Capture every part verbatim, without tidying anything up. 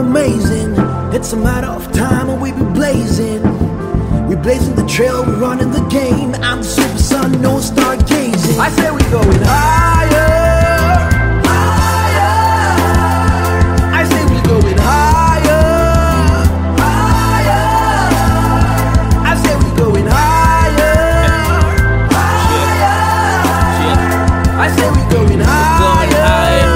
amazing. It's a matter of time and we be blazing. We blazing the trail, we running the game. I'm the super sun, no stargazing. I say we going higher, higher. I say we going higher, higher. I say we going higher, higher. I say we going higher,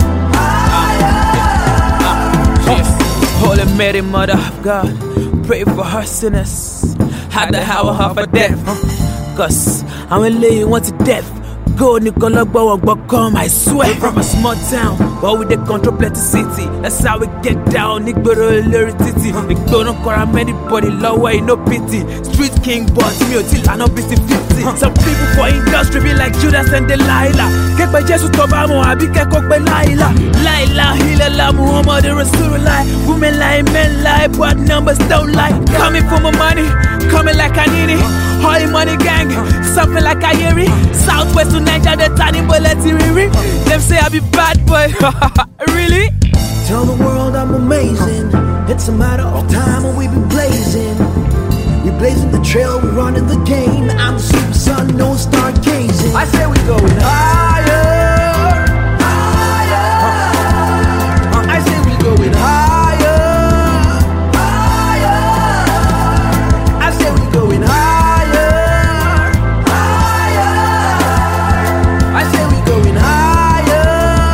higher. Holy Mary, Mother of God, pray for her sinners. Had the hour half a death, cause I'm a lady want to death. Go Nicola Bow but come, I swear. We're from a small town, but with the control plenty city. That's how we get down, Nigboro Lurity. Nigboro no call anybody, lower in no pity. Street king, but me till I no be fifty. Some people for industry be like Judas and Delilah. Get by Jesus Tobamo, I be Kekok Laila. Laila, Hilala, Muhammad, Rasulullah. Women lie, men lie, but numbers don't lie. Coming for my money, coming like I need it. Holy money gang, something like I hear it. Southwest to Niger, the tiny bullet, riri. Them say I be bad boy, really? Tell the world I'm amazing. It's a matter of time and we be blazing. We blazing the trail, we running the game. I'm the super sun, no stargazing. I say we going higher, higher. I say we going higher, higher. I say we going higher, higher. I say we going higher,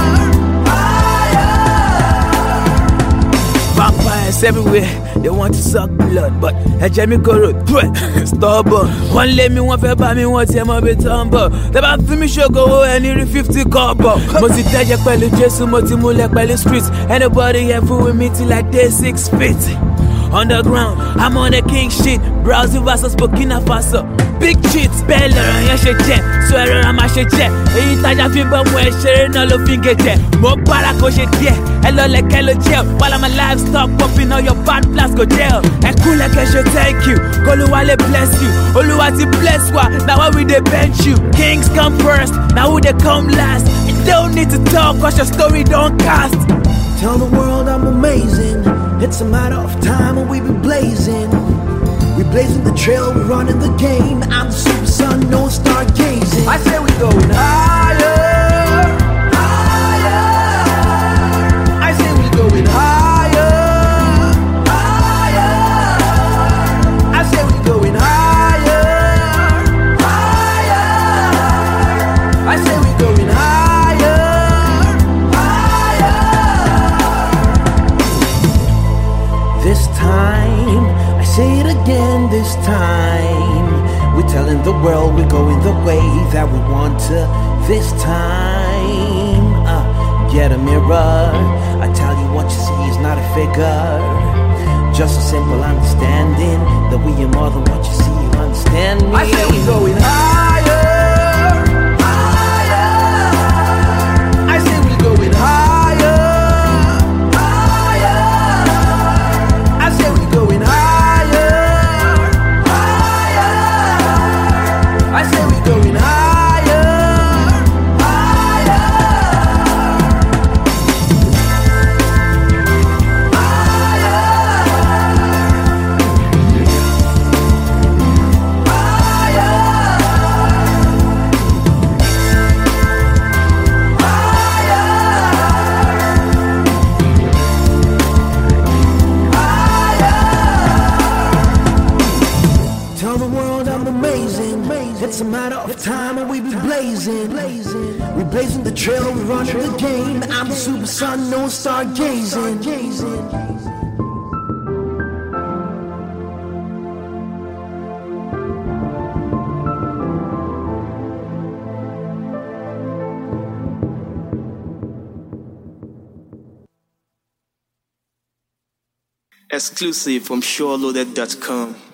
higher. Vampires everywhere, they want to suck blood, but a Jamie Goro, stubborn. One let me, one fair by me, one tear my bit humble. The back to me show go and nearly fifty copper. Must tell you, Pally Jesu, Motimule, Pally streets. Anybody here fool with me till like day six feet. Underground, I'm on the king shit. Brazil versus Burkina Faso. Big cheats, beller and your shit jet. Swear I'm a shit jet. Ain't touch a finger when sharing all of finger jet. More paraco shit, yeah. Hello, like hello, jail. While I'm a livestock, popping all your bad blast go jail. And cool like I should thank you. Goluwale bless you. Oluwati bless wa. Now why we they bench you? Kings come first, now who they come last. You don't need to talk, cause your story don't cast. Tell the world I'm amazing. It's a matter of time and we be blazing. We blazing the trail, we running the game. I'm the super sun, no stargazing. I say we going higher, higher. I say we going higher, higher. I say we going higher, higher. I say we going higher, higher. This time, I say it again this time. We're telling the world we're going the way that we want to. This time, uh, get a mirror. I tell you what you see is not a figure. Just a simple understanding that we are more than what you see, you understand me. I say we're going higher, higher. I say we're going higher, higher. I say we're going higher. I say we going higher, higher, higher, higher. Tell the world I'm amazing. It's a matter of time and we be blazing. We blazing the trail, we running the game. I'm the super sun, no stargazing. Exclusive from SureLoaded dot com.